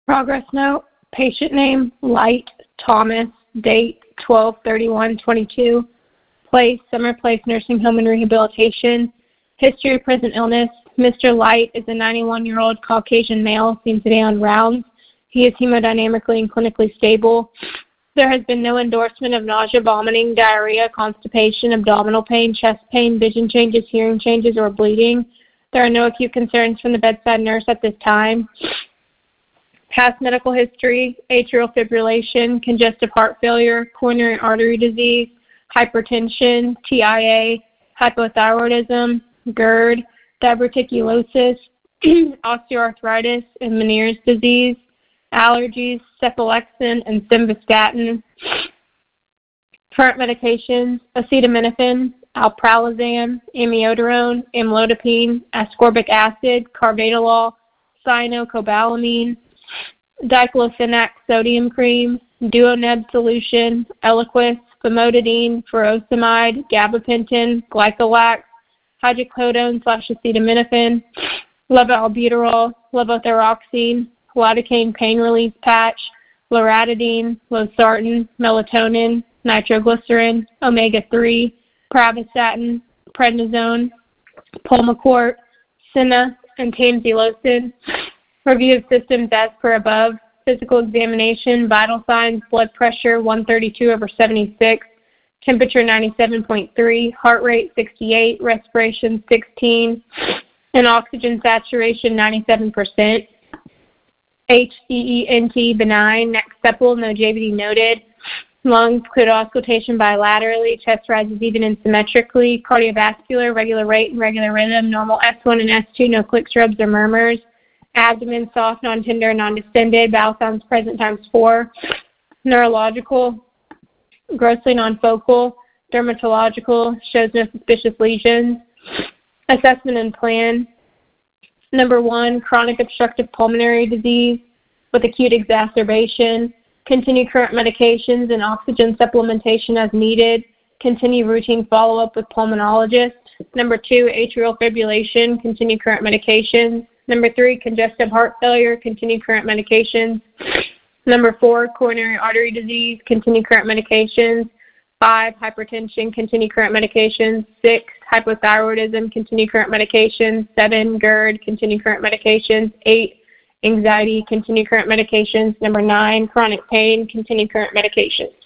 Progress note, patient name, Light Thomas, date 12/31/22, place, Summer Place Nursing Home and Rehabilitation, history of present illness. Mr. Light is a 91-year-old Caucasian male seen today on rounds. He is hemodynamically and clinically stable. There has been no endorsement of nausea, vomiting, diarrhea, constipation, abdominal pain, chest pain, vision changes, hearing changes, or bleeding. There are no acute concerns from the bedside nurse at this time. Past medical history, atrial fibrillation, congestive heart failure, coronary artery disease, hypertension, TIA, hypothyroidism, GERD, diverticulosis, osteoarthritis, and Meniere's disease, allergies, cephalexin, and simvastatin. Current medications, acetaminophen, alprazolam, amiodarone, amlodipine, ascorbic acid, carvedilol, cyanocobalamin, diclofenac sodium cream, Duoneb solution, Eliquis, famotidine, furosemide, gabapentin, glycolax, hydrocodone/acetaminophen, levoalbuterol, levothyroxine, lidocaine pain relief patch, loratadine, losartan, melatonin, nitroglycerin, omega-3, pravastatin, prednisone, pulmicort, Senna, and tamsulosin. Review of symptoms as per above. Physical examination, vital signs, blood pressure 132/76, temperature 97.3, heart rate 68, respiration 16, and oxygen saturation 97%. HEENT benign, neck supple, no JVD noted. Lungs cleared auscultation bilaterally, chest rises even and symmetrically, cardiovascular, regular rate and regular rhythm, normal S1 and S2, no clicks, rubs, or murmurs. Abdomen soft, non-tender, non-distended, bowel sounds present ×4. Neurological, grossly non-focal, dermatological, shows no suspicious lesions. Assessment and plan. Number 1, chronic obstructive pulmonary disease with acute exacerbation. Continue current medications and oxygen supplementation as needed. Continue routine follow-up with pulmonologist. Number 2, atrial fibrillation. Continue current medications. Number 3, congestive heart failure. Continue current medications. Number 4, coronary artery disease. Continue current medications. 5, hypertension. Continue current medications. 6, hypothyroidism. Continue current medications. 7, GERD. Continue current medications. 8, anxiety. Continue current medications. Number 9, chronic pain. Continue current medications.